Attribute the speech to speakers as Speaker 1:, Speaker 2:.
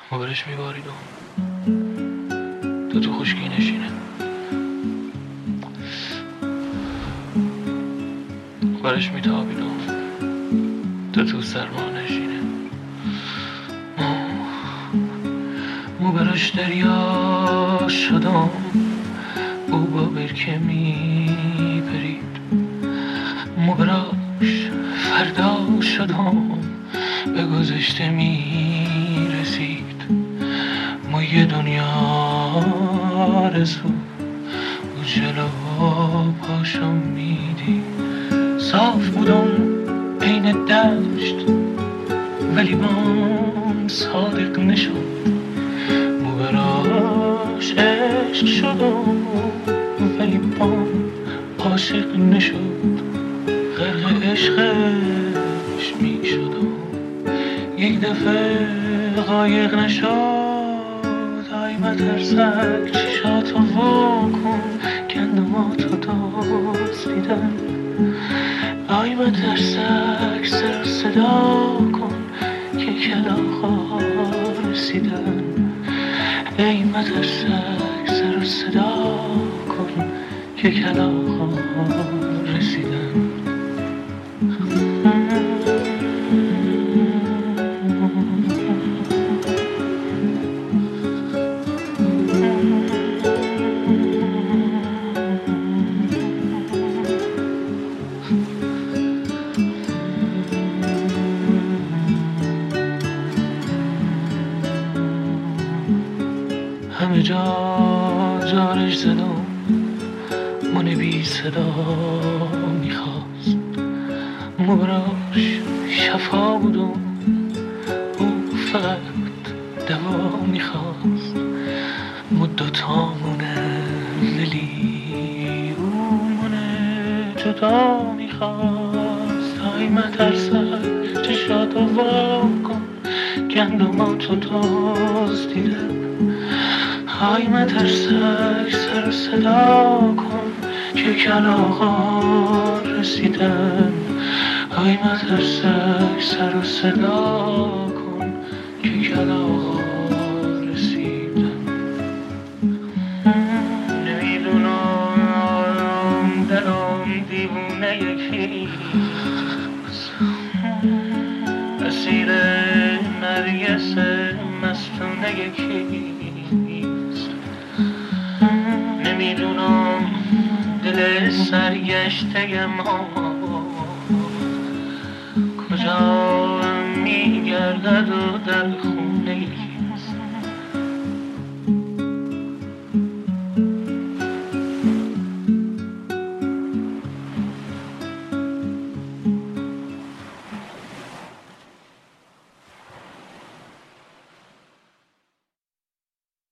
Speaker 1: ما برش میباریدم تو خشکی نشینه، برش میتابیدم تو سرما نشینه. ما برش دریا شدم، او با برکه میپرید. ما براش فردا شدم، به گذشته میرسید. ما یه دنیا رسو و جلو پاشم میدید. صاف بودم بین دشت ولی بام صادق نشد. ما براش عشق شدم ولی بام عاشق نشد. غرق عشقش می شدم، یک دفعه غایق نشد. آی مترسک چشاتو واکن، گندماتو دزدیدن. آی مترسک سر و صدا کن که کلاغا رسیدن. ای مترسک سر و صدا کن که کلاغا رسیدن. همه جا جارش زدم، من بی صدا میخواست. ما براش شفا بودم، او فقط دوا میخواست. ما دوتامونه ولی او منه جدا میخواست. های مترسک چشاتو وا کن، گندماتو دزدیدن. های مترسک سر و صدا کن که کلاغا رسیدن. های مترسک سر و صدا کن که کلاغا رسیدن. نمیدونم دلم دیوونه یکیست، اسیر نرگس مستونه یکیست. نمیدونم دل سرگشته ما کجا میگردد و در خونه